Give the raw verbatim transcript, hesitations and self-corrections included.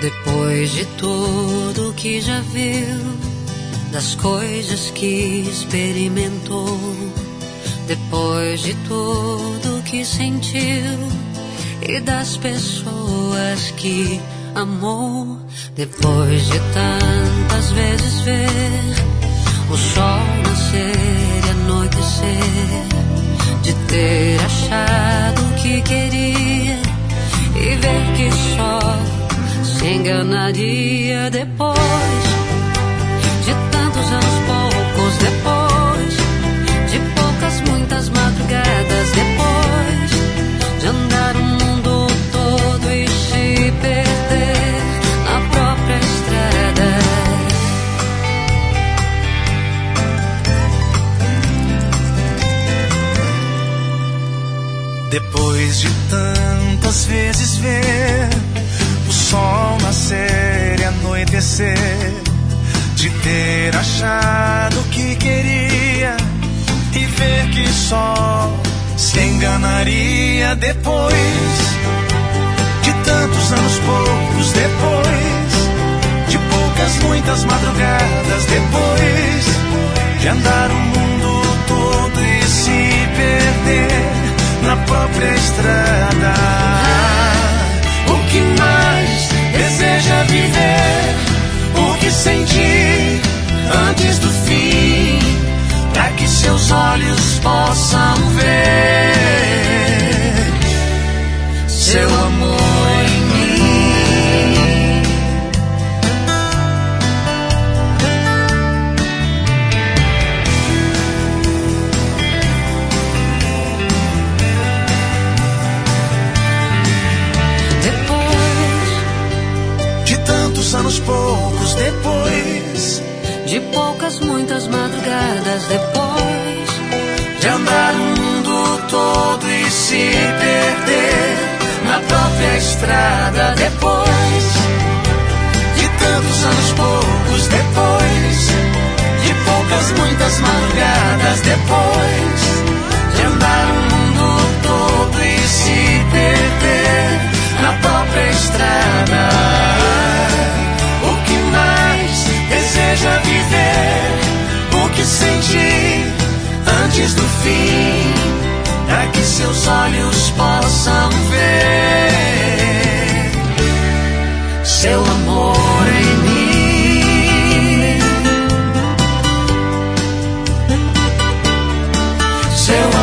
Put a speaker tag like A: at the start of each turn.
A: Depois de tudo que já viu, das coisas que experimentou, depois de tudo que sentiu e das pessoas que amou, depois de tantas vezes ver o sol nascer e anoitecer, de ter achado o que queria e ver que só se enganaria, depois de tantos anos, poucos depois, de poucas, muitas madrugadas, depois de andar o mundo todo e se perder na própria estrada.
B: Depois de tantas vezes ver o sol nascer e anoitecer, de ter achado o que queria e ver que só se enganaria, depois de tantos anos, poucos depois, de poucas, muitas madrugadas, depois de andar o mundo todo e se perder na própria estrada. O que mais deseja viver, o que sentir antes do fim, para que seus olhos possam ver seu amor em mim. Anos poucos depois,
A: de poucas, muitas madrugadas, depois
B: de andar o mundo todo e se perder na própria estrada, depois de tantos anos poucos depois, de poucas, muitas madrugadas, depois de andar o mundo todo e se perder na própria estrada. Deseja viver, o que sentir antes do fim, para que seus olhos possam ver seu amor em mim, seu